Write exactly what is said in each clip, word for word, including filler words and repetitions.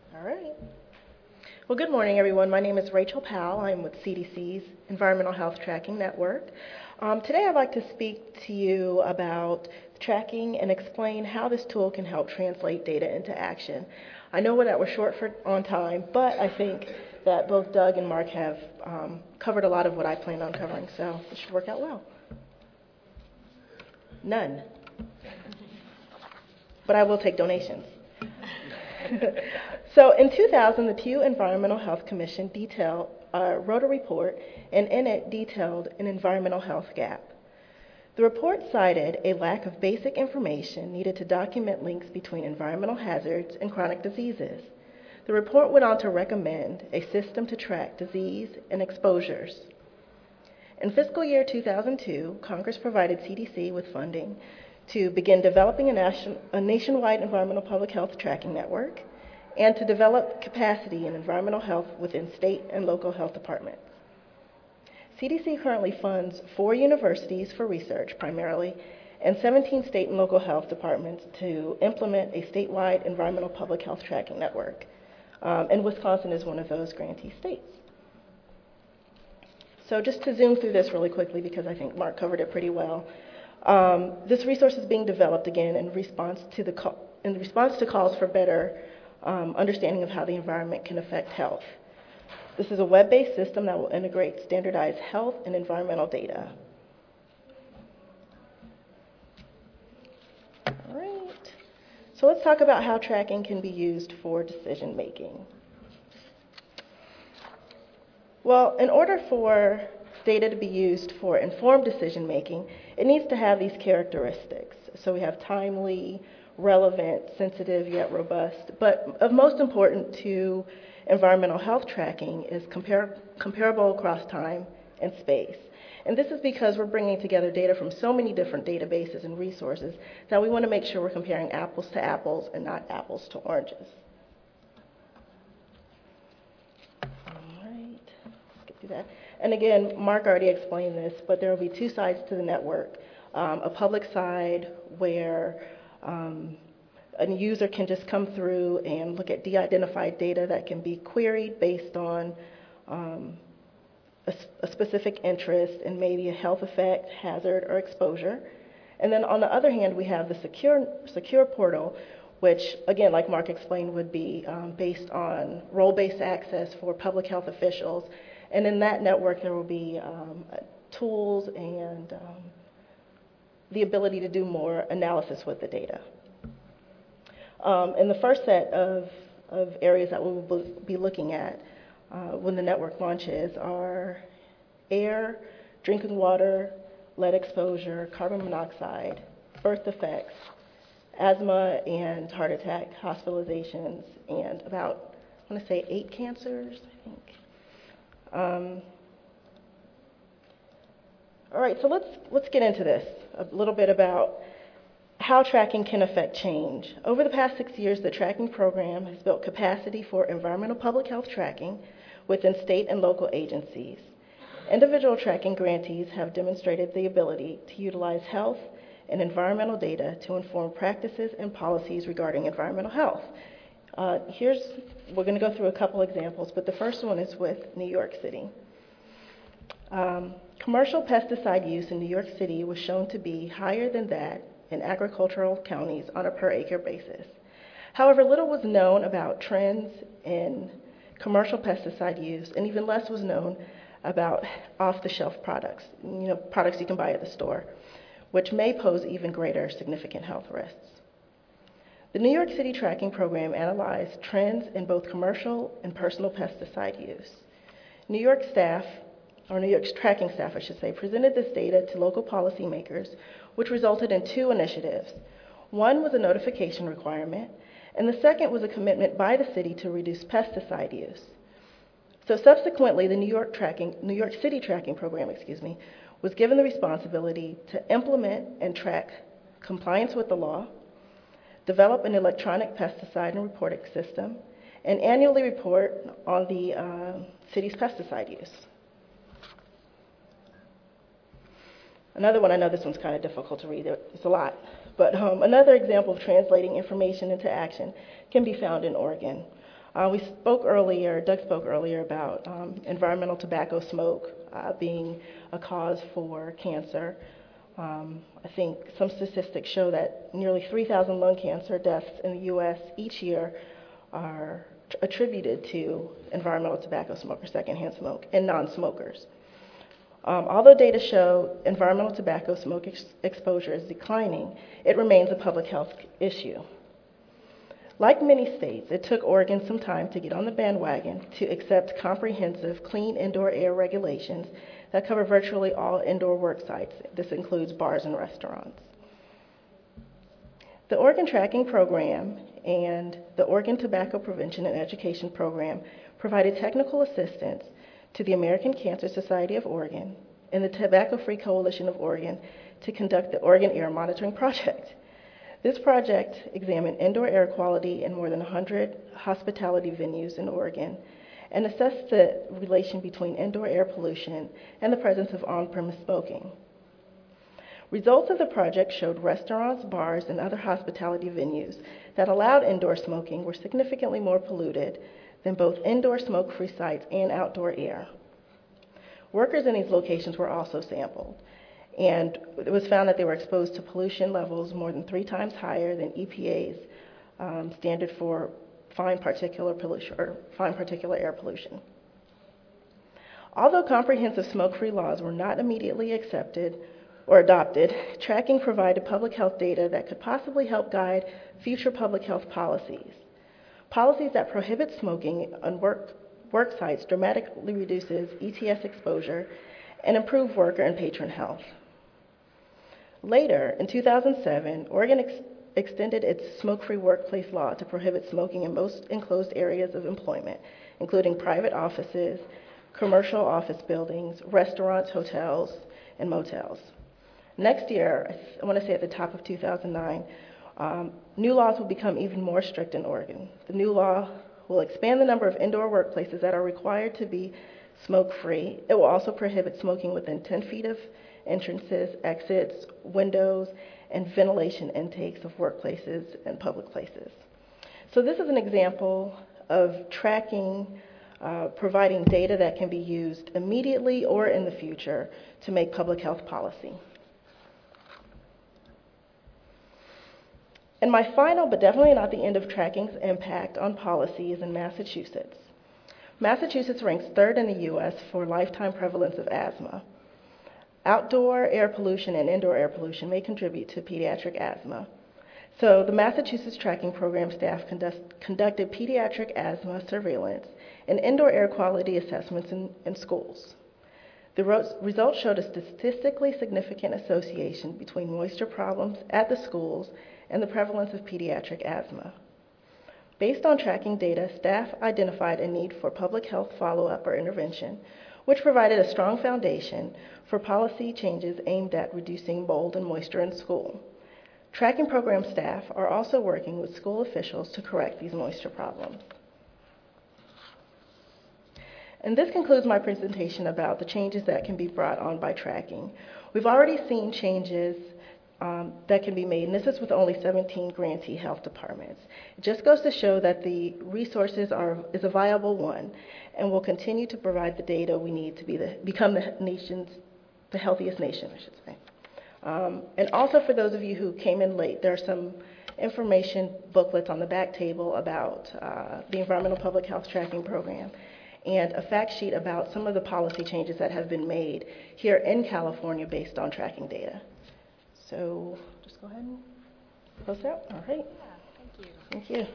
All right. Well, good morning, everyone. My name is Rachel Powell. I'm with C D C's Environmental Health Tracking Network. Um, today, I'd like to speak to you about tracking and explain how this tool can help translate data into action. I know that we're short for, on time, but I think that both Doug and Mark have um, covered a lot of what I planned on covering, so it should work out well. None. But I will take donations. So in two thousand, the Pew Environmental Health Commission detailed, uh, wrote a report, and in it detailed an environmental health gap. The report cited a lack of basic information needed to document links between environmental hazards and chronic diseases. The report went on to recommend a system to track disease and exposures. In fiscal year two thousand two, Congress provided C D C with funding to begin developing a, nation, a nationwide environmental public health tracking network and to develop capacity in environmental health within state and local health departments. C D C currently funds four universities for research primarily and seventeen state and local health departments to implement a statewide environmental public health tracking network. Um, and Wisconsin is one of those grantee states. So just to zoom through this really quickly because I think Mark covered it pretty well. Um, this resource is being developed again in response to the call, in response to calls for better um, understanding of how the environment can affect health. This is a web-based system that will integrate standardized health and environmental data. All right. So let's talk about how tracking can be used for decision making. Well, in order for data to be used for informed decision making, it needs to have these characteristics. So we have timely, relevant, sensitive, yet robust. But of most important to environmental health tracking is compar comparable across time and space. And this is because we're bringing together data from so many different databases and resources that we want to make sure we're comparing apples to apples and not apples to oranges. Do that. And again, Mark already explained this, but there will be two sides to the network. Um, a public side where um, a user can just come through and look at de-identified data that can be queried based on um, a, a specific interest in maybe a health effect, hazard, or exposure. And then on the other hand, we have the secure, secure portal, which, again, like Mark explained, would be um, based on role-based access for public health officials. And in that network, there will be um, tools and um, the ability to do more analysis with the data. Um, and the first set of, of areas that we will be looking at uh, when the network launches are air, drinking water, lead exposure, carbon monoxide, birth defects, asthma and heart attack hospitalizations, and about, I want to say, eight cancers, I think. Um, all right, so let's let's get into this a little bit about how tracking can affect change. Over the past six years, the tracking program has built capacity for environmental public health tracking within state and local agencies. Individual tracking grantees have demonstrated the ability to utilize health and environmental data to inform practices and policies regarding environmental health. Uh, here's, we're going to go through a couple examples, but the first one is with New York City. Um, commercial pesticide use in New York City was shown to be higher than that in agricultural counties on a per acre basis. However, little was known about trends in commercial pesticide use, and even less was known about off-the-shelf products, you know, products you can buy at the store, which may pose even greater significant health risks. The New York City Tracking Program analyzed trends in both commercial and personal pesticide use. New York staff, or New York's tracking staff, I should say, presented this data to local policymakers, which resulted in two initiatives. One was a notification requirement, and the second was a commitment by the city to reduce pesticide use. So subsequently, the New York tracking, New York City Tracking Program, excuse me, was given the responsibility to implement and track compliance with the law, develop an electronic pesticide and reporting system, and annually report on the uh, city's pesticide use. Another one, I know this one's kind of difficult to read, it's a lot, but um, another example of translating information into action can be found in Oregon. Uh, we spoke earlier, Doug spoke earlier about um, environmental tobacco smoke uh, being a cause for cancer. Um, I think some statistics show that nearly three thousand lung cancer deaths in the U S each year are attributed to environmental tobacco smoke or secondhand smoke and non-smokers. Um, although data show environmental tobacco smoke ex exposure is declining, it remains a public health issue. Like many states, it took Oregon some time to get on the bandwagon to accept comprehensive clean indoor air regulations that cover virtually all indoor work sites. This includes bars and restaurants. The Oregon Tracking Program and the Oregon Tobacco Prevention and Education Program provided technical assistance to the American Cancer Society of Oregon and the Tobacco Free Coalition of Oregon to conduct the Oregon Air Monitoring Project. This project examined indoor air quality in more than one hundred hospitality venues in Oregon and assessed the relation between indoor air pollution and the presence of on-premise smoking. Results of the project showed restaurants, bars, and other hospitality venues that allowed indoor smoking were significantly more polluted than both indoor smoke-free sites and outdoor air. Workers in these locations were also sampled, and it was found that they were exposed to pollution levels more than three times higher than E P A's um, standard for fine particulate pollution or fine particulate air pollution. Although comprehensive smoke-free laws were not immediately accepted or adopted, tracking provided public health data that could possibly help guide future public health policies. Policies that prohibit smoking on work, work sites dramatically reduces E T S exposure and improve worker and patron health. Later, in two thousand seven, Oregon ex extended its smoke-free workplace law to prohibit smoking in most enclosed areas of employment, including private offices, commercial office buildings, restaurants, hotels, and motels. Next year, I want to say at the top of two thousand nine, um, new laws will become even more strict in Oregon. The new law will expand the number of indoor workplaces that are required to be smoke-free. It will also prohibit smoking within ten feet of entrances, exits, windows, and ventilation intakes of workplaces and public places. So this is an example of tracking, uh, providing data that can be used immediately or in the future to make public health policy. And my final, but definitely not the end of tracking's impact on policy, is in Massachusetts. Massachusetts ranks third in the U S for lifetime prevalence of asthma. Outdoor air pollution and indoor air pollution may contribute to pediatric asthma. So the Massachusetts Tracking Program staff conduct, conducted pediatric asthma surveillance and indoor air quality assessments in, in schools. The results showed a statistically significant association between moisture problems at the schools and the prevalence of pediatric asthma. Based on tracking data, staff identified a need for public health follow-up or intervention, which provided a strong foundation for policy changes aimed at reducing mold and moisture in school. Tracking program staff are also working with school officials to correct these moisture problems. And this concludes my presentation about the changes that can be brought on by tracking. We've already seen changes Um, that can be made, and this is with only seventeen grantee health departments. It just goes to show that the resources are is a viable one, and will continue to provide the data we need to be the, become the nation's, the healthiest nation, I should say. Um, and also for those of you who came in late, there are some information booklets on the back table about uh, the Environmental Public Health Tracking Program, and a fact sheet about some of the policy changes that have been made here in California based on tracking data. So just go ahead and close out. All right. Yeah, thank you. Thank you.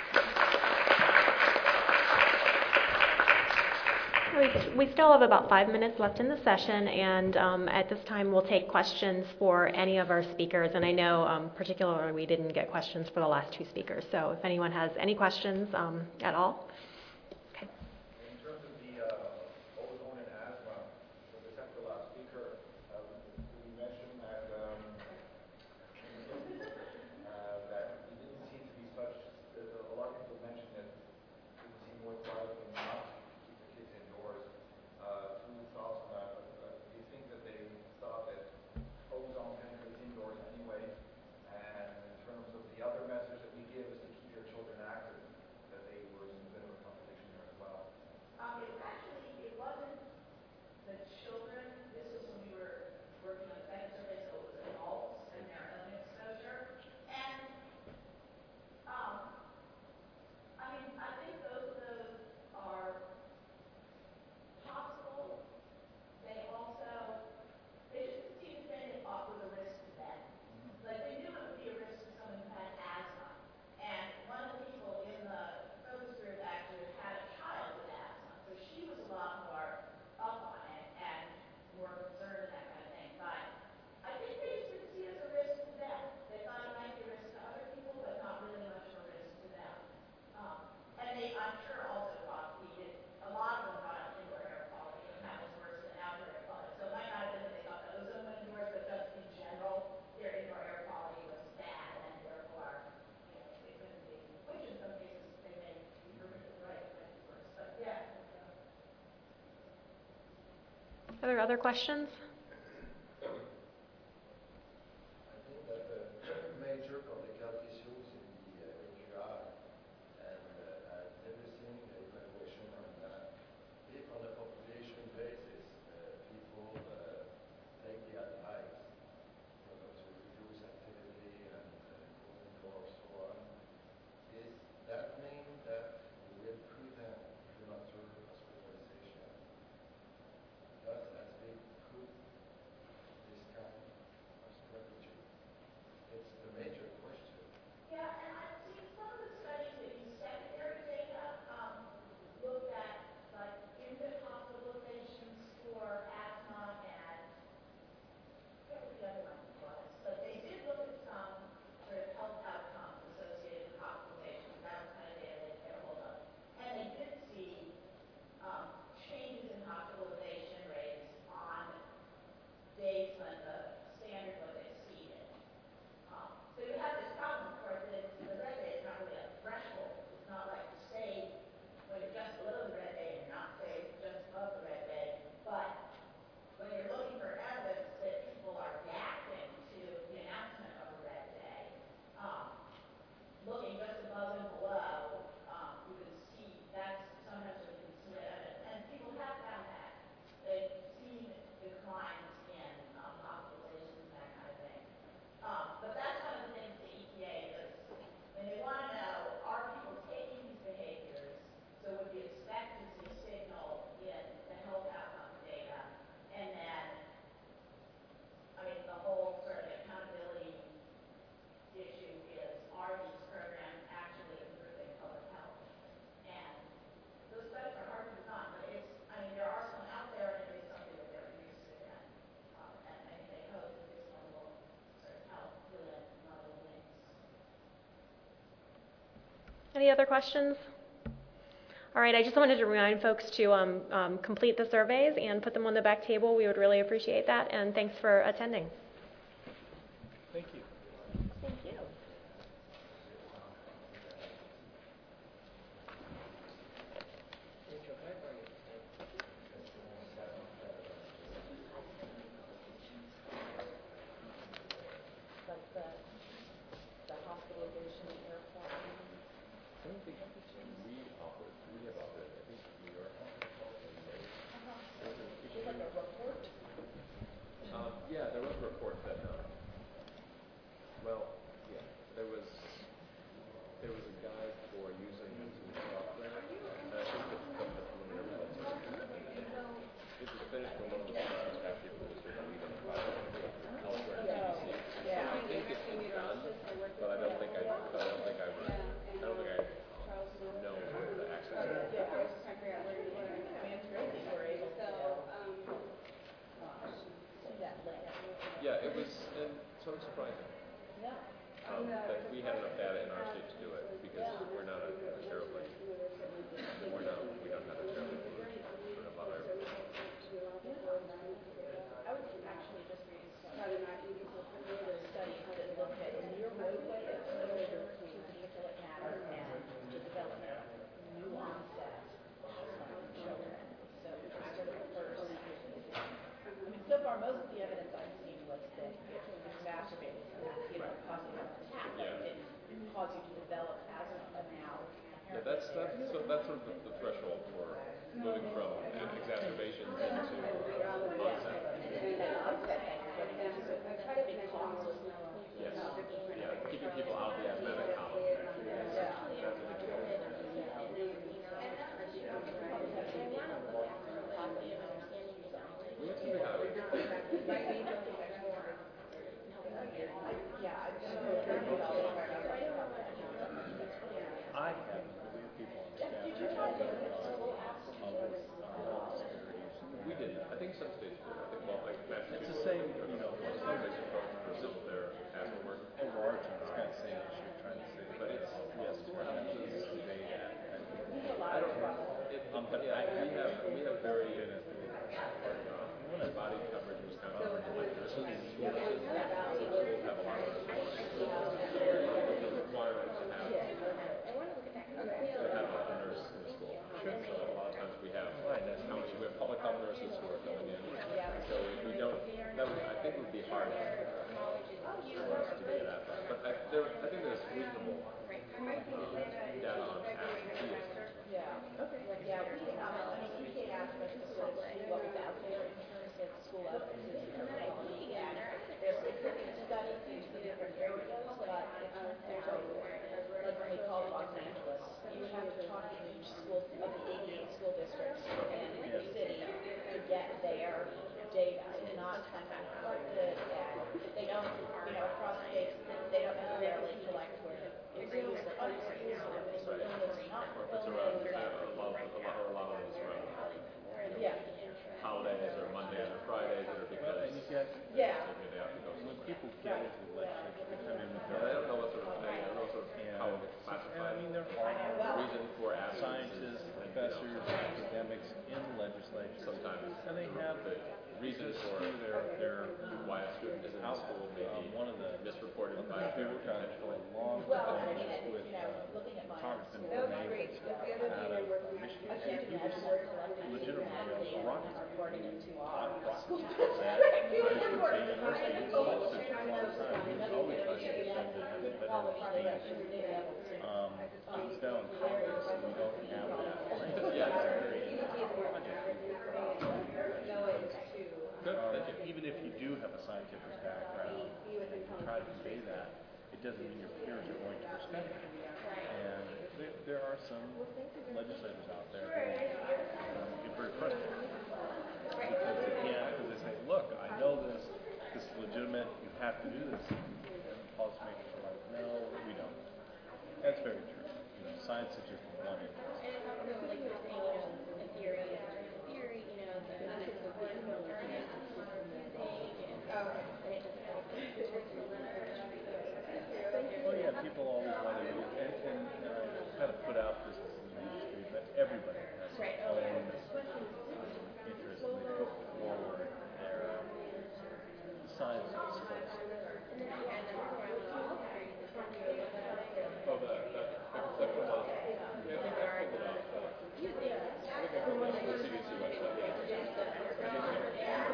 We still have about five minutes left in the session, and um, at this time we'll take questions for any of our speakers. And I know um, particularly we didn't get questions for the last two speakers. So if anyone has any questions um, at all. Okay. In terms of the uh, ozone and asthma, with respect to the last speaker, uh, we mentioned that um, uh, that it didn't seem to be such. Uh, a lot of people mentioned that it didn't seem worthwhile to not keep the kids indoors. Uh, two thoughts on that. Uh, do you think that they thought that ozone penetrates indoors anyway? And in terms of the other message that we give is to keep your children active, that they were going to Are there other questions? I think that the major public health issues in the uh, A Q I, and uh, I've never seen the evaluation on that. If on a population basis, uh, people uh, take the advice, you know, to reduce activity and uh, go indoors, so on, is that mean that we will prevent premature hospitalization? Does as we could this kind of strategy? It's the major question. Yeah, and I've seen some of the studies that use secondary data, um, looked at like infant hospitalizations for asthma and I forget what the other one was, but they did look at some sort of health outcomes associated with hospitalizations. That was kind of data they could get a hold of. And they did see um, changes in hospitalization rates on days when the standard was exceeded. Um, so you have this problem, of course, that it's, the red day is not really a threshold. It's not like you stay when you're just below the red day and you're not stay just above the red day. But when you're looking for evidence that people are reacting to the announcement of a red day, um, looking just above and below, um, you can see that's sometimes what you can see that evidence. And people have found that. They've seen declines in um, hospitalizations and that kind of thing. Um, but that's one of the things the E P A is, when they want to know, are people taking these behaviors, so would we expect to see signal in the health outcomes data, and then, I mean, the whole sort of accountability issue is, are these programs actually improving public health? And those studies are hard to design, but it's, I mean, there are some out there, and it is something that they're interested in. Um, and I think they hope that this one will sort of help fill in one of the links. Any other questions? All right, I just wanted to remind folks to um, um, complete the surveys and put them on the back table. We would really appreciate that, and thanks for attending. Thank you. Thank you. Like the, the hospitalization and airport. I don't think we offer, we have offered, I think New York offered in May. Is it like a report? Um, yeah, there was a report that, um, well, yeah, there was, there was a guide for using some software, and I think that the, the preliminary results are, it was finished when one of the systems after people just sort of leave it private elsewhere in C D C. Yeah. I think it's been done, but I don't think I, but I don't think I, would- I don't think I know where to access it. Yeah. I mean, it's great that you were able to, uh, see that link. Yeah, it was, and so surprising. Yeah. Um, that we had enough data in our state to do it, because we're not a terribly, we're not, we don't have a terribly sort of other. I was actually just reading some other studies that look at in your roadway exposure to particulate matter and the development of new onset asthma in children. So this is sort of the first. I mean, so far most of the evidence I've seen was that it exacerbated that, you know, causing an attack, but it didn't cause you to develop asthma. But now, Yeah, that's that's so that's sort of the, the threshold for moving from exacerbations into onset. Yes. Yeah, keeping people out of the asthmatic column. That's a big deal. We have to have I have people on We didn't. I think some states do. I think, well, like Massachusetts. It's the same, you know, some states approach for some of their asthma work. overarching, it's kind of the same issue, trying to say. But it's, yes, Preferences, data. I don't, it, um, but yeah, we have, we have very, uh, body coverage was kind of like nurses, school nurses, schools have a lot of nurses. The requirement to have, to have a nurse in the school. So a lot of times we have, we have public health nurses who are filling in. by a student is in school may um, be one of the misreported by a we parent worked on it for a potentially. long Well, time I mean, with you know, uh, looking at mine. Congressman That was Nate great. The other out day of we're- Michigan. I can't And he imagine was working like that. legitimately a rock star. Reporting into Taught our rock school. at Michigan State University. He was a law student for a long time. He was always trying to defend it as a veteran state. Um, it was now in Congress, and we don't have that. Yeah. Very interesting project. Good, Um, thank you. even if you do have a scientific background, and you try to convey that, it doesn't mean your peers are going to respect it. And there, there are some legislators out there who um, get very frustrated because they can't, because they say, look, I know this, this is legitimate, you have to do this. And the policymakers are like, no, we don't. That's very true. You know, science is just one interest. And it's also like you're saying, there's a theory, a theory, you know, the political argument is confusing and and it doesn't have a particular Oh yeah, people always want to, and, and, and I kind of put out this in the industry, but everybody has Right. their own um, interest and they put forward their science is first. Oh, the, the, the conceptual model. Yeah, I think I pulled it up. Uh, I think I pulled it up on the C D C website.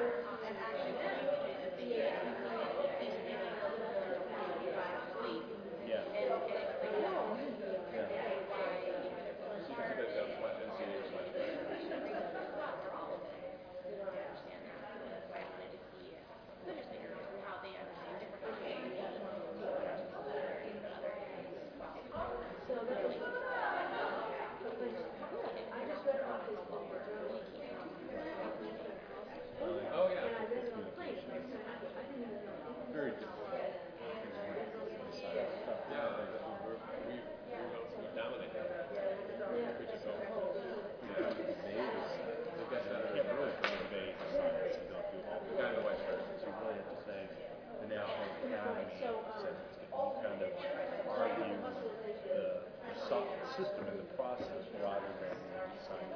Yeah. So you can see that that's much N C A A was much better. Oh yeah. Very difficult. Science stuff. Yeah, like, we're, we, we dominate that. We just don't. Yeah. The guest You editor. can't really convey science and go through all The the guy in the white shirt. So you really have to say the National Academy said it's good. You kind of argue the, the soft system in the process rather than the science.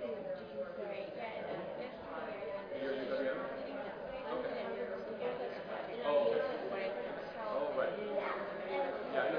You're a U W M? Okay. Oh, okay. Oh, right. Yeah, I know.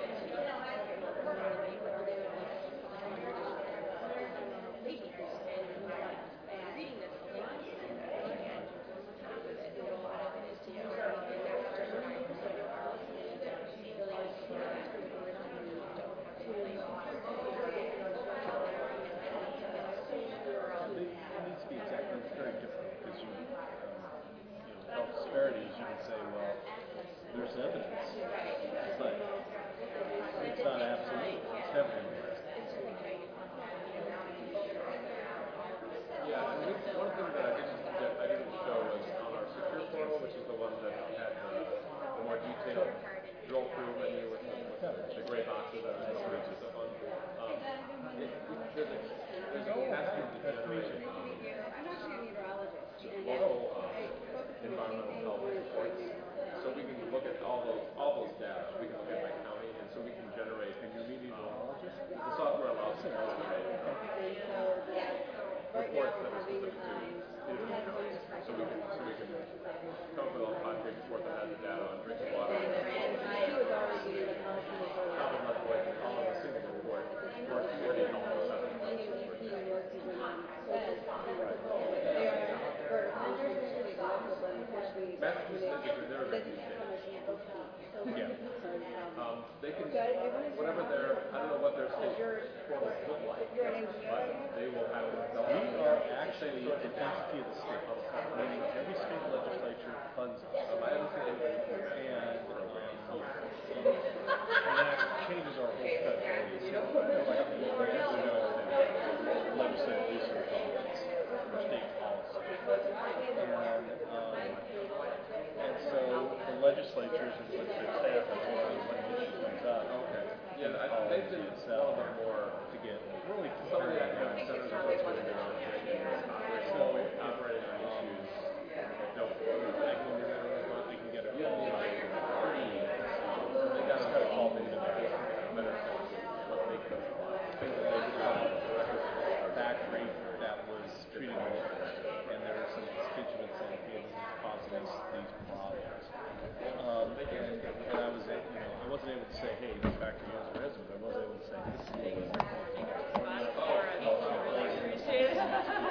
It needs to be exactly, it's very different because you, um, you know, health disparities, you can say, well, there's evidence, but it's not absolute, it's never going to be. Yeah, and we, one thing that I didn't that I didn't show was on our secure portal, which is the one that had the, the more detailed drill through menu with the, with the, the gray boxes that are stored and stuff on. Um, it, there's a there's a capacity to generate um, local um, environmental health reports. So we can look at all those all those data. We can look at my county, and so we can generate. And you're meeting Um, neurologist? the software allows us to generate reports that are specific to individual counties. So we can so we can come up with a five-page report that has the data on drinking water, carbon level, all in a single report for a community health assessment. For example. Massachusetts is they're a refugee state. Yeah. Um, they can, whatever their, I don't know what their state portals look like, but they will have, they'll have. We are actually an entity of the state, meaning every state legislature funds us. Um, I haven't seen anybody do that And, program. um, and that changes our whole credibility. So, like, as you know, the legislative research office for state policy. And, um, and so the legislatures and legislative staff have told me when an issue comes up. Okay. in Yeah, the I, they've policy been itself one of the more, to get really some of the compared academic centers are what's really doing operating, So, operating on um, issues that don't. I can, they can get a Yeah, call yeah. pretty easy. They got Just gotta call them to in get a advance. better sense of what they can apply. Things that they can A factory that was treating water, and there were some constituents saying, hey, this is causing us these problems. able to say, hey, this factor has a resume,